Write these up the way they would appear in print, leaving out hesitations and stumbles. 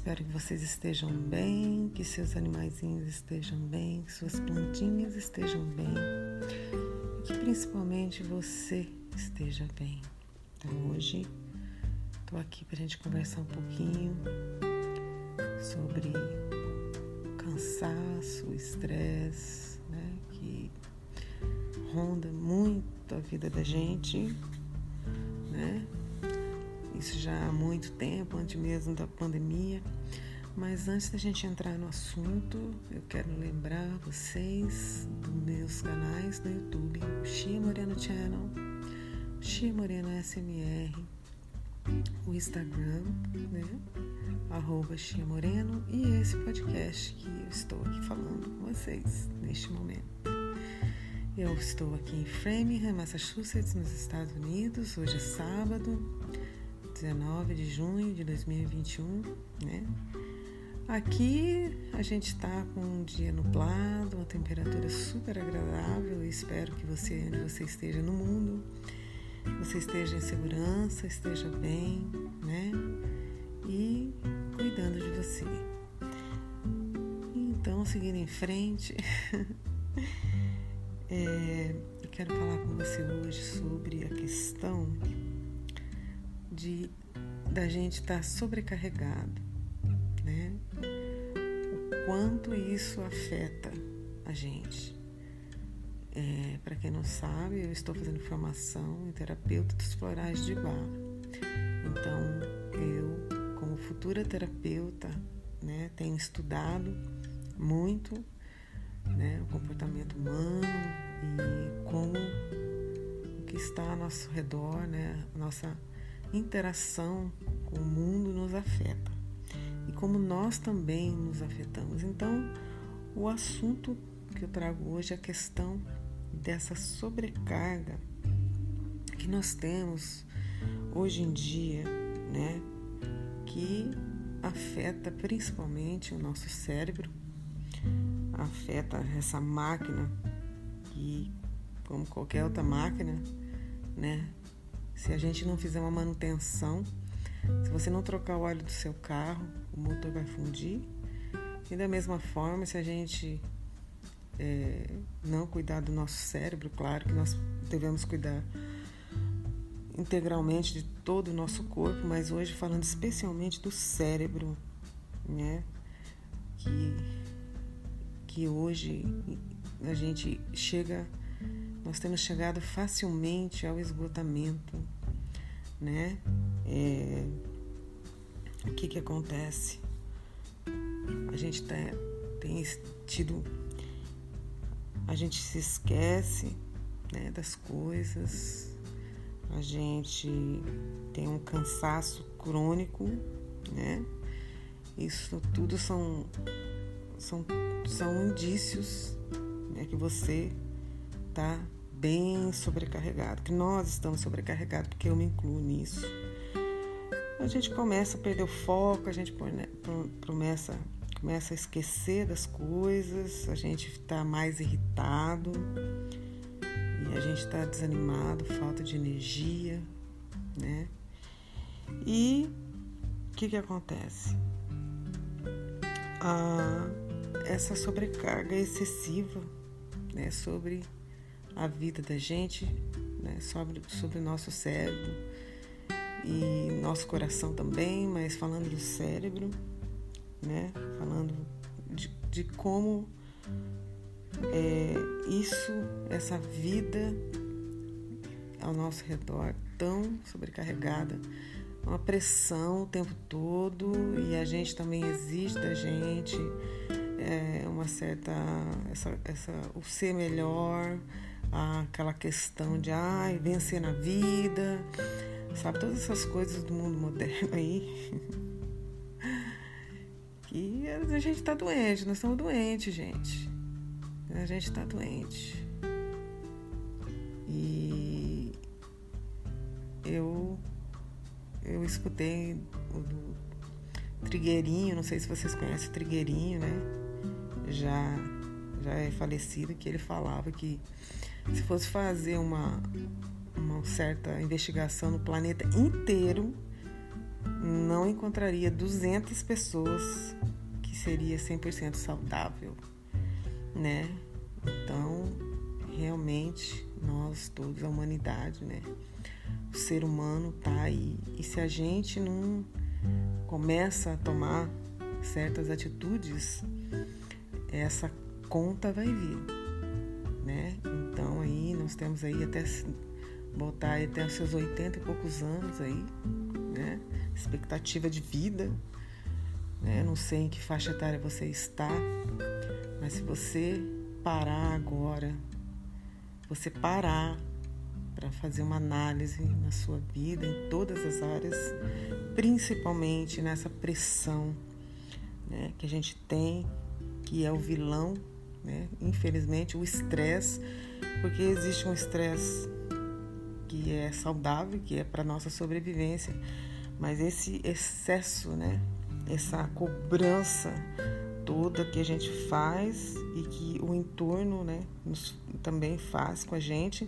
Espero que vocês estejam bem, que seus animaizinhos estejam bem, que suas plantinhas estejam bem e que principalmente você esteja bem. Então hoje estou aqui para a gente conversar um pouquinho sobre o cansaço, o estresse, né, que ronda muito a vida da gente, né? Isso já há muito tempo, antes mesmo da pandemia. Mas antes da gente entrar no assunto, eu quero lembrar vocês dos meus canais no YouTube, o Chia Moreno Channel, Chia Moreno SMR, o Instagram, né? @Chia Moreno, e esse podcast que eu estou aqui falando com vocês neste momento. Eu estou aqui em Framingham, Massachusetts, nos Estados Unidos. Hoje é sábado, 19 de junho de 2021, né? Aqui a gente está com um dia nublado, uma temperatura super agradável. Eu espero que você, onde você esteja no mundo, você esteja em segurança, esteja bem, né? E cuidando de você. Então, seguindo em frente, eu quero falar com você hoje sobre a questão da gente estar sobrecarregado, né? O quanto isso afeta a gente. Para quem não sabe, eu estou fazendo formação em terapeuta dos florais de Bach. Então, eu, como futura terapeuta, né, tenho estudado muito, né, o comportamento humano e como o que está ao nosso redor, né, a nossa interação com o mundo nos afeta e como nós também nos afetamos. Então, o assunto que eu trago hoje é a questão dessa sobrecarga que nós temos hoje em dia, né, que afeta principalmente o nosso cérebro, afeta essa máquina que, como qualquer outra máquina, né, se a gente não fizer uma manutenção, se você não trocar o óleo do seu carro, o motor vai fundir. E da mesma forma, se a gente não cuidar do nosso cérebro, claro que nós devemos cuidar integralmente de todo o nosso corpo, mas hoje falando especialmente do cérebro, né? Que hoje a gente nós temos chegado facilmente ao esgotamento, né? O que acontece? A gente a gente se esquece, né, das coisas, a gente tem um cansaço crônico, né? Isso tudo são indícios, né, que você está bem sobrecarregado, que nós estamos sobrecarregados, porque eu me incluo nisso. A gente começa a perder o foco, a gente começa a esquecer das coisas, a gente está mais irritado e a gente está desanimado, falta de energia, né? E o que acontece? Essa sobrecarga excessiva, né, sobre a vida da gente, né, sobre o nosso cérebro e nosso coração também, mas falando do cérebro, né, falando de como essa vida ao nosso redor tão sobrecarregada, uma pressão o tempo todo, e a gente também exige da gente uma certa o ser melhor, aquela questão de vencer na vida, sabe, todas essas coisas do mundo moderno aí. E a gente tá doente, nós estamos doentes, gente. A gente tá doente. E eu escutei o Trigueirinho, não sei se vocês conhecem o Trigueirinho, né? Já é falecido, que ele falava que se fosse fazer uma certa investigação no planeta inteiro, não encontraria 200 pessoas que seria 100% saudável, né? Então, realmente, nós todos, a humanidade, né? O ser humano tá aí. E se a gente não começa a tomar certas atitudes, essa conta vai vir, né? Então, aí, nós temos aí até botar aí até os seus 80 e poucos anos aí, né? Expectativa de vida, né? Não sei em que faixa etária você está, mas se você parar agora, você parar para fazer uma análise na sua vida, em todas as áreas, principalmente nessa pressão, né, que a gente tem, que é o vilão, né? Infelizmente, o estresse, porque existe um estresse que é saudável, que é para nossa sobrevivência, mas esse excesso, né, essa cobrança toda que a gente faz e que o entorno, né, também faz com a gente,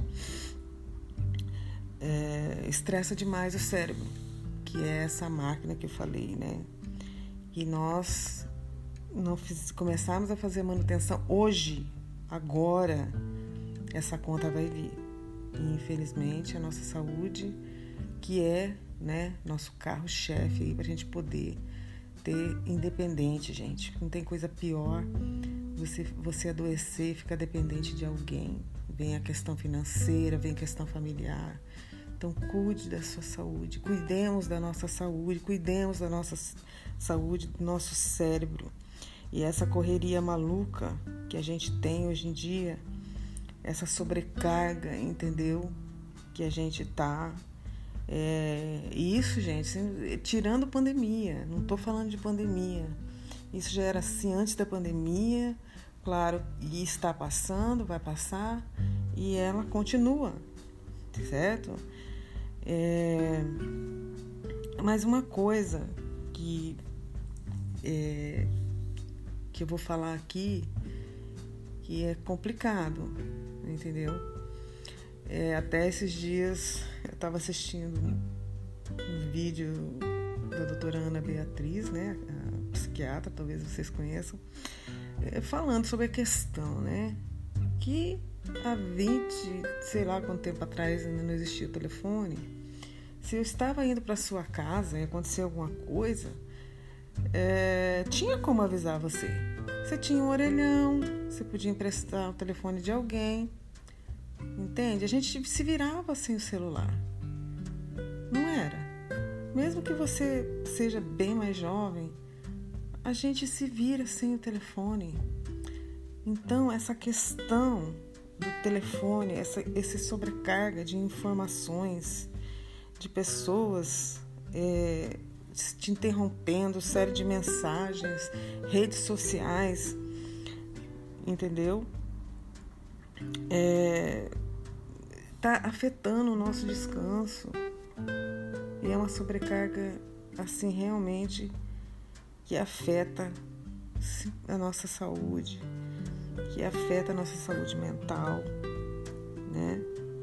estressa demais o cérebro, que é essa máquina que eu falei, né? E nós não começarmos a fazer manutenção hoje, agora, essa conta vai vir. E, infelizmente, a nossa saúde, que é, né, nosso carro-chefe aí para a gente poder ter independente, gente. Não tem coisa pior você adoecer e ficar dependente de alguém. Vem a questão financeira, vem a questão familiar. Então, cuide da sua saúde, cuidemos da nossa saúde, cuidemos da nossa saúde, do nosso cérebro. E essa correria maluca que a gente tem hoje em dia, essa sobrecarga, entendeu? Que a gente tá. Isso, gente, tirando pandemia, não estou falando de pandemia. Isso já era assim antes da pandemia, claro, e está passando, vai passar, e ela continua, certo? Mas uma coisa que eu vou falar aqui, que é complicado, entendeu? Até esses dias eu estava assistindo um vídeo da doutora Ana Beatriz, né, a psiquiatra, talvez vocês conheçam, falando sobre a questão, né, que há 20, sei lá quanto tempo atrás ainda não existia o telefone. Se eu estava indo para sua casa e acontecia alguma coisa, tinha como avisar você. Você tinha um orelhão, você podia emprestar o telefone de alguém, entende? A gente se virava sem o celular, não era? Mesmo que você seja bem mais jovem, a gente se vira sem o telefone. Então, essa questão do telefone, essa sobrecarga de informações, de pessoas te interrompendo, série de mensagens, redes sociais, entendeu? Tá afetando o nosso descanso. E é uma sobrecarga, assim, realmente, que afeta a nossa saúde, que afeta a nossa saúde mental, né?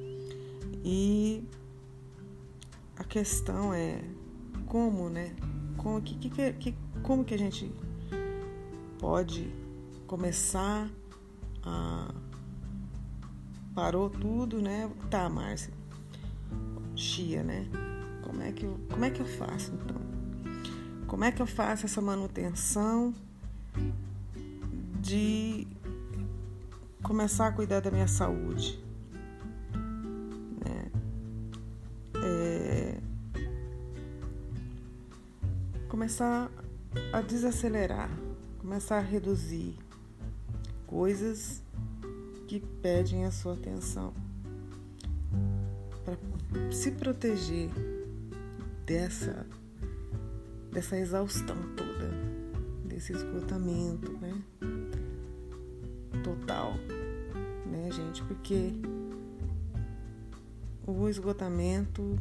E a questão é como, né? Como que a gente pode começar a... Parou tudo, né? Tá, Márcia, Chia, né? Como é que eu faço, então? Como é que eu faço essa manutenção de começar a cuidar da minha saúde? Né? Começar a desacelerar, começar a reduzir coisas que pedem a sua atenção para se proteger dessa exaustão toda, desse esgotamento, né? Total, né, gente? Porque o esgotamento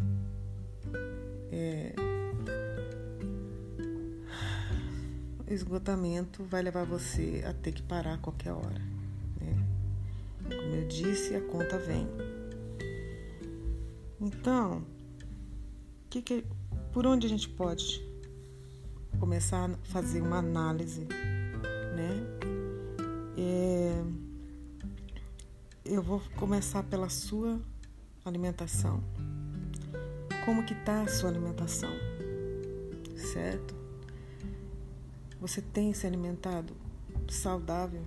vai levar você a ter que parar a qualquer hora, né? Como eu disse, a conta vem. Então, por onde a gente pode começar a fazer uma análise, né? Eu vou começar pela sua alimentação. Como que está a sua alimentação? Certo? Você tem se alimentado saudável?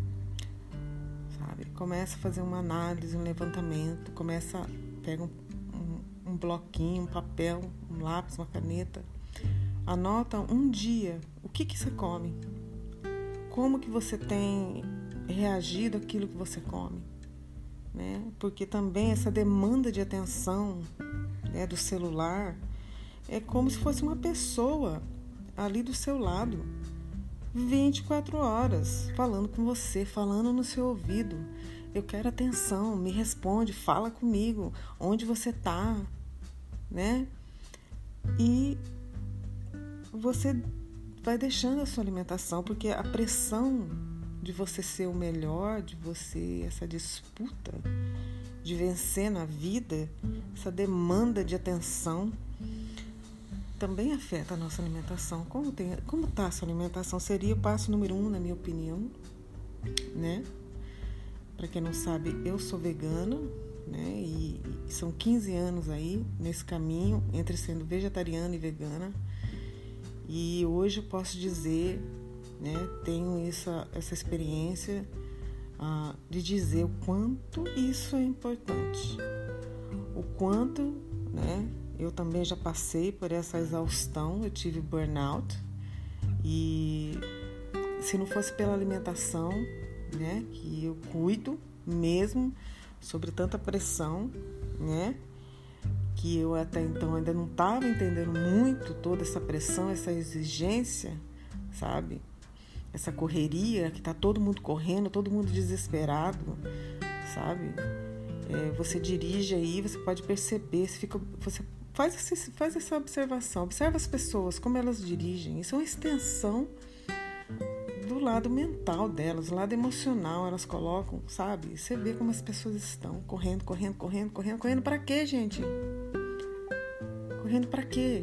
Sabe? Começa a fazer uma análise, um levantamento, pega um bloquinho, um papel, um lápis, uma caneta, anota um dia o que você come, como que você tem reagido àquilo que você come, né? Porque também essa demanda de atenção, né, do celular é como se fosse uma pessoa ali do seu lado, 24 horas, falando com você, falando no seu ouvido. Eu quero atenção, me responde, fala comigo, onde você está, né? E você vai deixando a sua alimentação, porque a pressão de você ser o melhor, de você, essa disputa de vencer na vida, essa demanda de atenção, também afeta a nossa alimentação. Como está a sua alimentação? Seria o passo número 1, na minha opinião, né? Para quem não sabe, eu sou vegana, né? E são 15 anos aí nesse caminho entre sendo vegetariana e vegana. E hoje eu posso dizer, né? Tenho essa experiência de dizer o quanto isso é importante, o quanto, né? Eu também já passei por essa exaustão, eu tive burnout, e se não fosse pela alimentação, né, que eu cuido mesmo, sobre tanta pressão, né, que eu até então ainda não estava entendendo muito toda essa pressão, essa exigência, sabe, essa correria, que está todo mundo correndo, todo mundo desesperado, sabe, você dirige aí, você pode perceber, você faz essa observação, observa as pessoas, como elas dirigem, isso é uma extensão do lado mental delas, do lado emocional, elas colocam, sabe? Você vê como as pessoas estão correndo para quê, gente? Correndo para quê?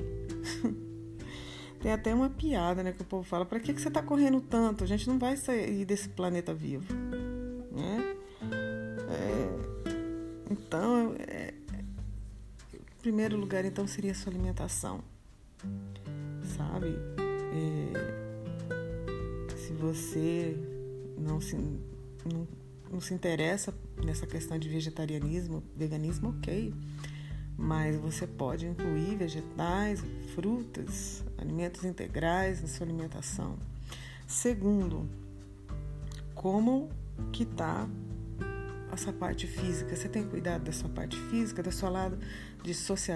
Tem até uma piada, né, que o povo fala, para que você tá correndo tanto? A gente não vai sair desse planeta vivo, né? Então, em primeiro lugar, então, seria a sua alimentação, sabe? Se você não se interessa nessa questão de vegetarianismo, veganismo, ok, mas você pode incluir vegetais, frutas, alimentos integrais na sua alimentação. Segundo, como que está essa parte física? Você tem cuidado da sua parte física, do seu lado de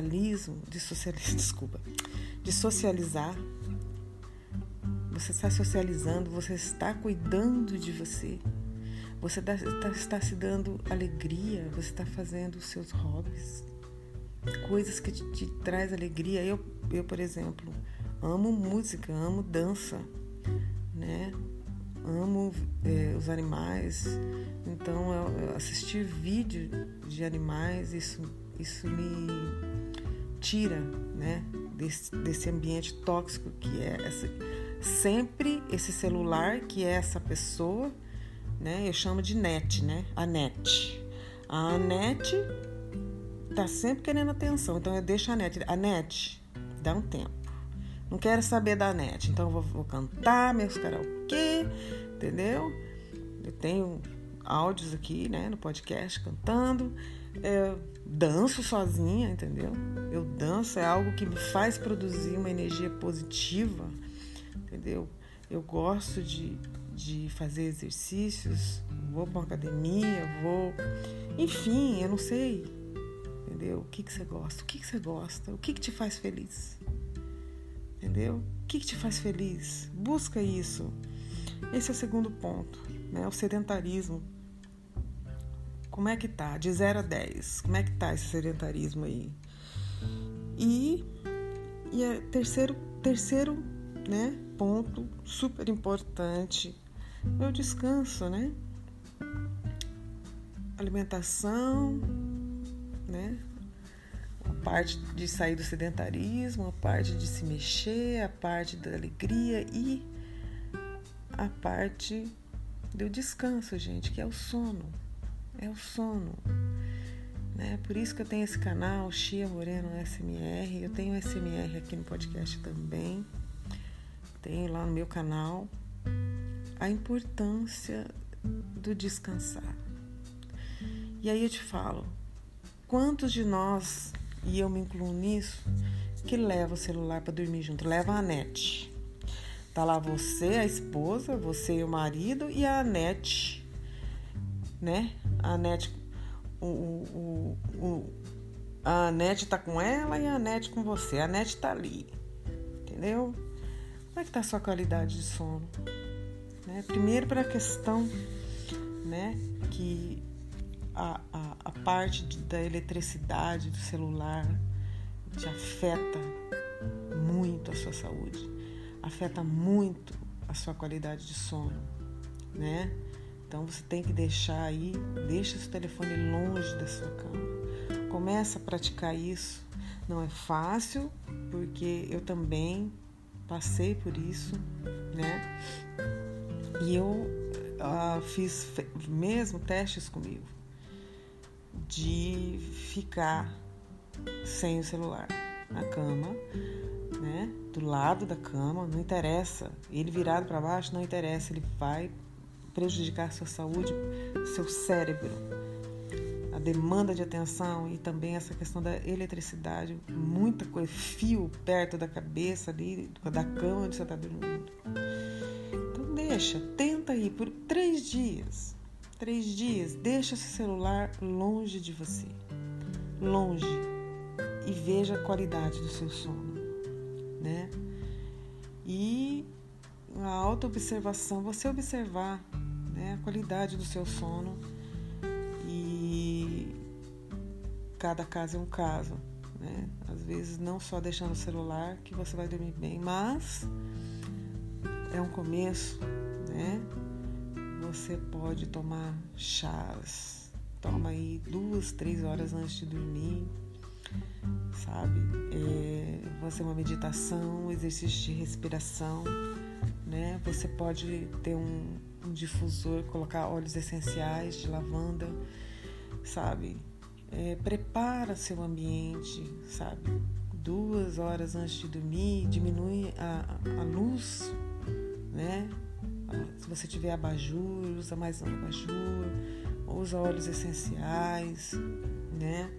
socializar? Você está socializando, você está cuidando de você, você está se dando alegria, você está fazendo os seus hobbies, coisas que te traz alegria. Eu, por exemplo, amo música, amo dança, né? Amo os animais, então eu assistir vídeo de animais, isso me tira, né, desse ambiente tóxico que é sempre esse celular, que é essa pessoa, né? Eu chamo de net, né? A net tá sempre querendo atenção, então eu deixo a net, dá um tempo. Não quero saber da net, então eu vou cantar meus karaokê, entendeu? Eu tenho áudios aqui, né, no podcast cantando, danço sozinha, entendeu? Eu danço, é algo que me faz produzir uma energia positiva, entendeu? Eu gosto de fazer exercícios, vou para uma academia, enfim, eu não sei, entendeu? O que você gosta? O que te faz feliz? Entendeu? O que te faz feliz? Busca isso. Esse é o segundo ponto, né? O sedentarismo. Como é que tá? De 0 a 10. Como é que tá esse sedentarismo aí? E terceiro, né, ponto super importante é o descanso, né? Alimentação, né? parte de sair do sedentarismo, a parte de se mexer, a parte da alegria e a parte do descanso, gente, que é o sono. É o sono. Né? Por isso que eu tenho esse canal, Chia Moreno SMR. Eu tenho SMR aqui no podcast também. Tenho lá no meu canal a importância do descansar. E aí eu te falo, quantos de nós, e eu me incluo nisso, que leva o celular para dormir junto? Leva a Anete. Tá lá você, a esposa, você e o marido e a Anete, né? A Anete, a Anete tá com ela e a Anete com você. A Anete tá ali, entendeu? Como é que tá a sua qualidade de sono? Né? Primeiro para a questão, né, que a parte da eletricidade do celular te afeta muito a sua saúde, afeta muito a sua qualidade de sono, né? Então você tem que deixa esse telefone longe da sua cama. Começa a praticar isso. Não é fácil, porque eu também passei por isso, né? E eu fiz mesmo testes comigo de ficar sem o celular na cama, né? Do lado da cama, não interessa. Ele virado para baixo, não interessa. Ele vai prejudicar a sua saúde, seu cérebro, a demanda de atenção e também essa questão da eletricidade, muita coisa, fio perto da cabeça ali, da cama onde você está dormindo. Então tenta ir por 3 dias. 3 dias, deixa esse celular longe de você. Longe. E veja a qualidade do seu sono, né? E a autoobservação, você observar, né, a qualidade do seu sono. E cada caso é um caso, né? Às vezes não só deixando o celular que você vai dormir bem, mas é um começo, né? Você pode tomar chás, toma aí 2, 3 horas antes de dormir, sabe? Fazer uma meditação, exercício de respiração, né? Você pode ter um difusor, colocar óleos essenciais de lavanda, sabe? Prepara seu ambiente, sabe? 2 horas antes de dormir, diminui a luz, né? Se você tiver abajur, usa mais um abajur, usa óleos essenciais, né?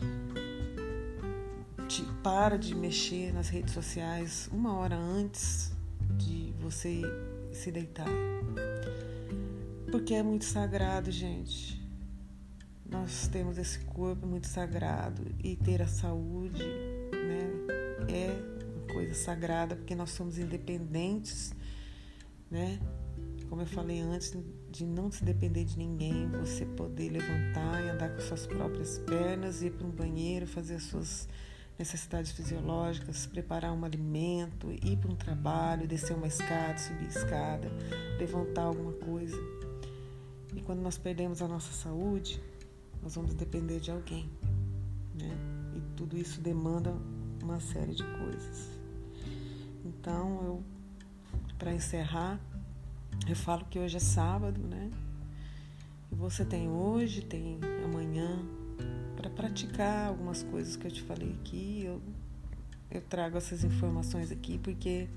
Para de mexer nas redes sociais 1 hora antes de você se deitar. Porque é muito sagrado, gente. Nós temos esse corpo muito sagrado e ter a saúde, né, é uma coisa sagrada, porque nós somos independentes, né? Como eu falei antes, de não se depender de ninguém, você poder levantar e andar com suas próprias pernas, ir para um banheiro, fazer as suas necessidades fisiológicas, preparar um alimento, ir para um trabalho, descer uma escada, subir a escada, levantar alguma coisa. E quando nós perdemos a nossa saúde, nós vamos depender de alguém, né? E tudo isso demanda uma série de coisas. Então, para encerrar, eu falo que hoje é sábado, né? E você tem hoje, tem amanhã, para praticar algumas coisas que eu te falei aqui. Eu trago essas informações aqui porque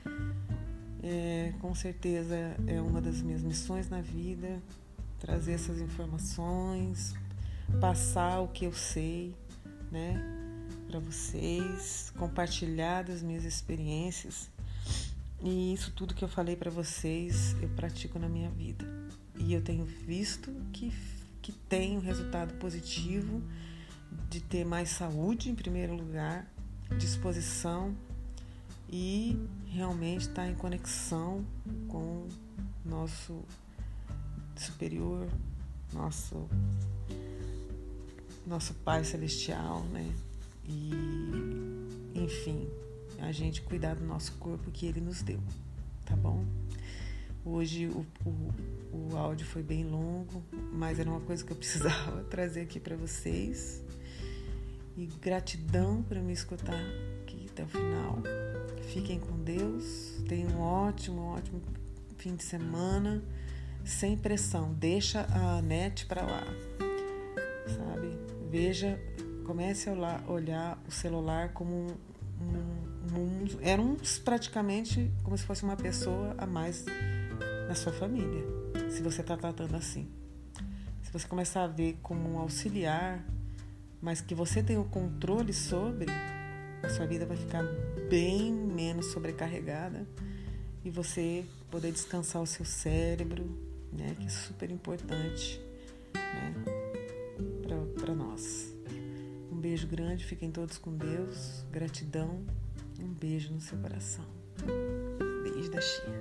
com certeza é uma das minhas missões na vida, trazer essas informações, passar o que eu sei, né, para vocês, compartilhar das minhas experiências. E isso tudo que eu falei para vocês, eu pratico na minha vida. E eu tenho visto que tem um resultado positivo de ter mais saúde, em primeiro lugar, disposição e realmente estar em conexão com nosso superior, nosso Pai Celestial, né? E, enfim, a gente cuidar do nosso corpo que Ele nos deu, tá bom? Hoje o áudio foi bem longo, mas era uma coisa que eu precisava trazer aqui para vocês. E gratidão por me escutar aqui até o final. Fiquem com Deus. Tenham um ótimo fim de semana. Sem pressão. Deixa a net para lá. Sabe? Comece a olhar o celular como era praticamente como se fosse uma pessoa a mais na sua família, se você está tratando assim. Se você começar a ver como um auxiliar, mas que você tem o controle sobre, a sua vida vai ficar bem menos sobrecarregada e você poder descansar o seu cérebro, né, que é super importante, né, para nós. Um beijo grande, fiquem todos com Deus, gratidão, um beijo no seu coração. Beijo da Chia.